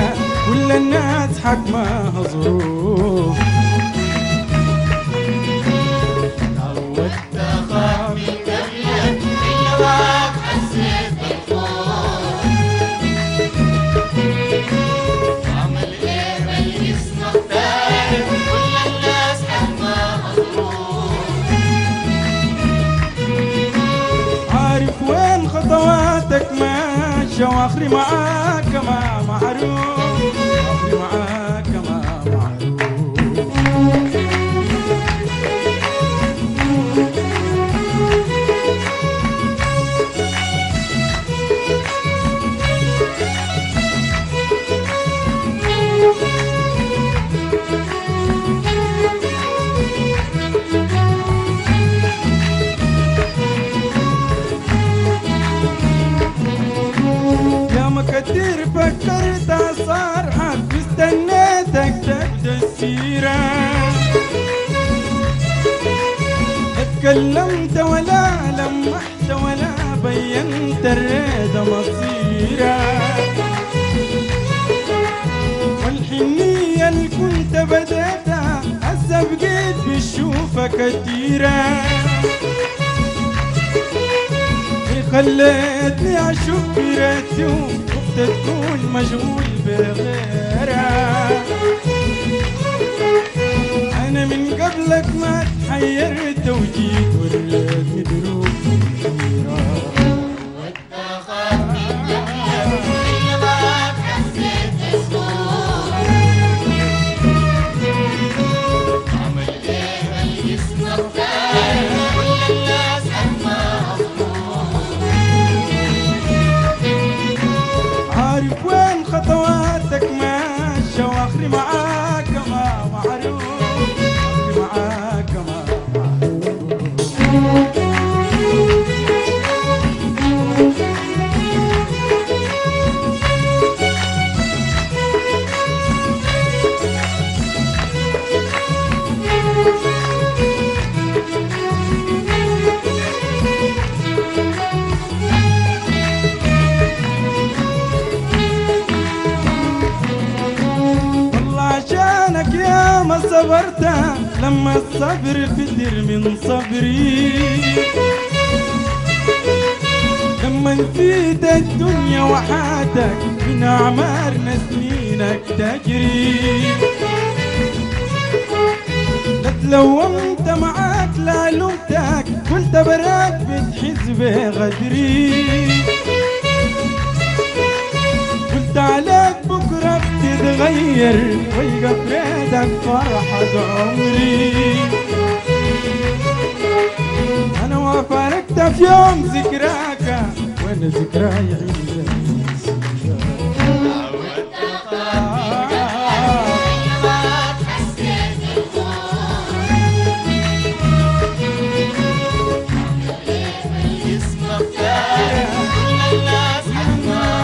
كل الناس حكمها ظروف. تعودت أخاف من قبلك إلا معاك حسيت بالخوف. أعمل إيه ميز مختار كل الناس حكمها ظروف. عارف وين خطواتك ماشية واخري معاك ما معروف، واخري معاك ما معروف. كتير فكرت صارحك واستنيتك تبدا السيرة. اتكلمت ولا لمحت ولا بينت الريدة مصيرة. والحنية اللي كنت بديتها هسه بقيت بشوفها كتيرة. خليتني اشوف بيرتي وخفت تكون مشغول بغيرها. انا من قبلك ما تحيرت وجيت وريتني دروب كثيرة. تعودت أخاف من قبلك إلا معاك حسيت بالخوف. أعمل إيه ميز مختار كل الناس حكمها عارف وين خطواتك ماشية واخري معاك ما معروف، واخري معاك ما معروف. ما صبرت لما الصبر فتر من صبري. لما نسيت الدنيا وحاتك من أعمارنا سنينك تجري. لا تلومت معاك لا لومتك كنت براك بتحس بغدري. قلت عليك بكرة بتتغير ويقف ريدك فرحة عمري. أنا وفارقت في يوم ذكراك وأنا ذكراي عندك. تعودت أخاف من قبلك إلا معاك حسيت بالخوف. أعمل إيه ميز مختار كل الناس حكمها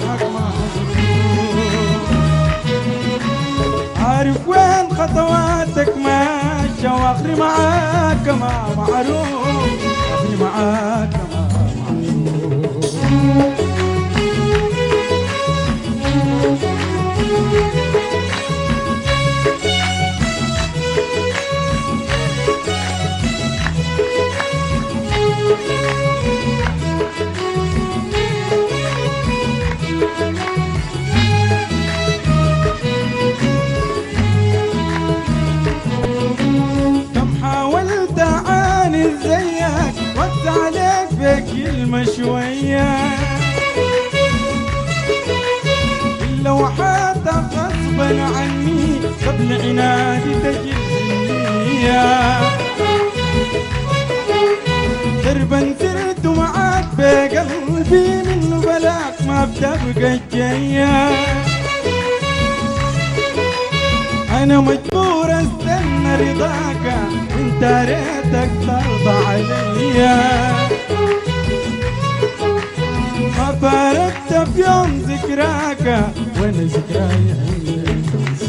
عارف وين خطواتك ماشية واخري معاك ما معروف، واخري معاك ما معروف. كلمة شوية اللوحات غصبا عني قبل عنادي تجلية. دربا سرت معاك بقلبي منه بلاك ما بتبقى الجاية. أنا مجبور استنى رضاك وانت ريتك ترضى عليا. ما فارقت في يوم ذكراك وانا ذكراي عندك.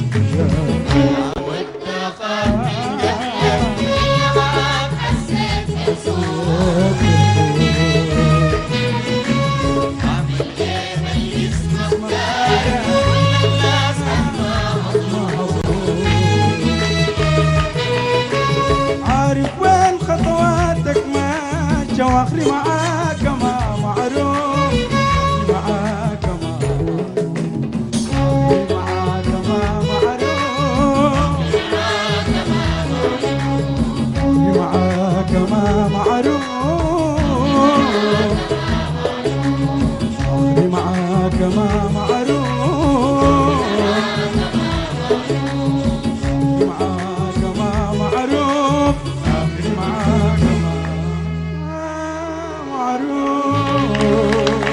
تعودت أخاف من قبلك إلا معاك حسيت بالخوف. أعمل إيه ميز مختار كل الناس واخري معاك ما معروف معاك ما معاك ما معروف معاك ما معروف معاك ما معروف معاك ما معروف معاك ما معروف